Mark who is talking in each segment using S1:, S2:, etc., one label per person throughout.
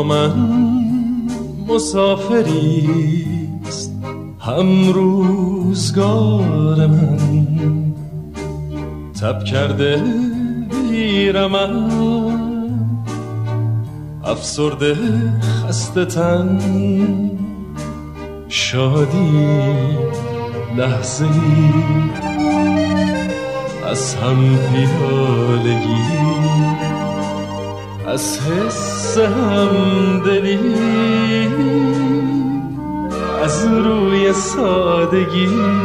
S1: با من مسافریست هم روزگار من، تب کرده بیرمن افسرده خسته تن، شادی لحظه ای از هم پیالگی، از حس همدلی، از روی سادگی.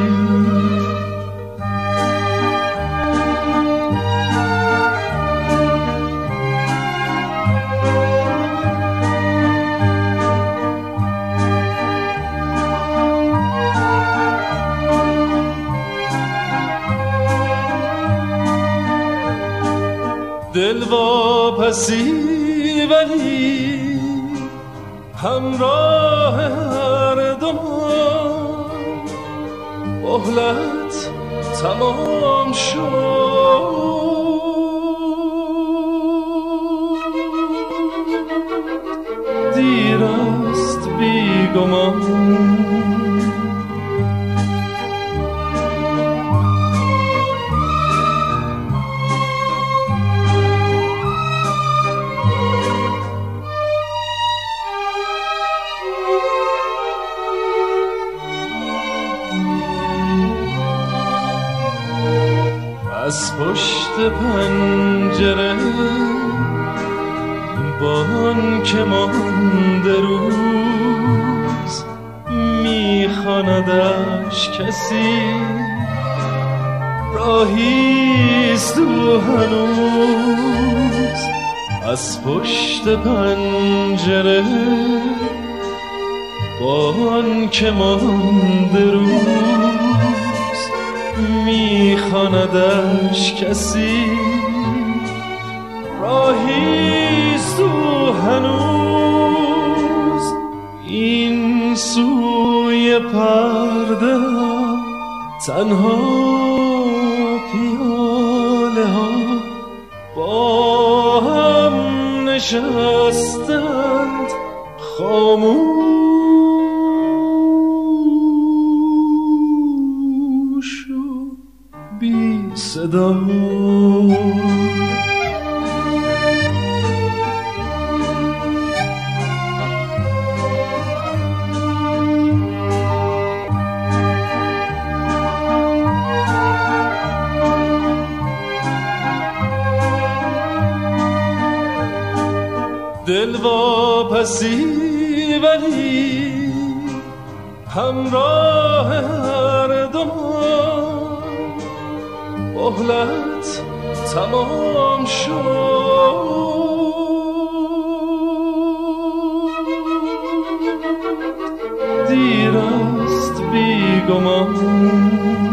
S1: دل واپسی ولی همراه هر دو مهلت تمام شد، دیر است بیگمان. از پشت پنجره بان که مانده روز میخواندش کسی، راهیست او هنوز. از پشت پنجره بان که مانده روز میخواندش کسی، راهیست او هنوز. این سوی پرده تنها پیاله ها با هم نشستند خاموش و بی صدا. دل واپسی ولی همراه هر دو مهلت تمام شد، دیر است بیگمان.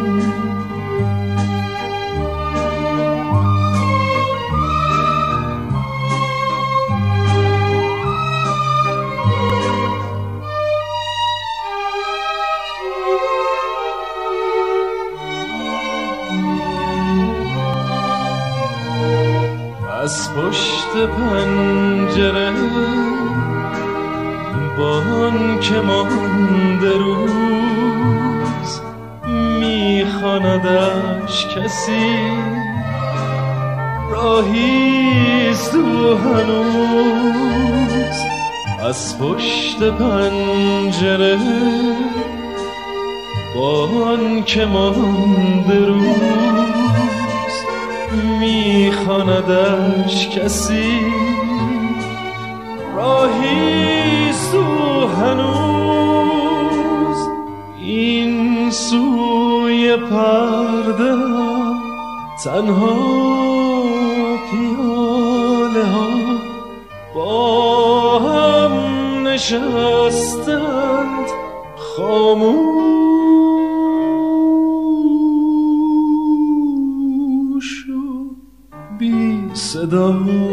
S1: از پشت پنجره بان که مانده روز میخواندش کسی، راهیست او هنوز. از پشت پنجره بان که مانده روز میخواندش کسی، راهیست او هنوز. این سوی پرده تنها پیاله ها با هم نشستند خاموش و بی صدا.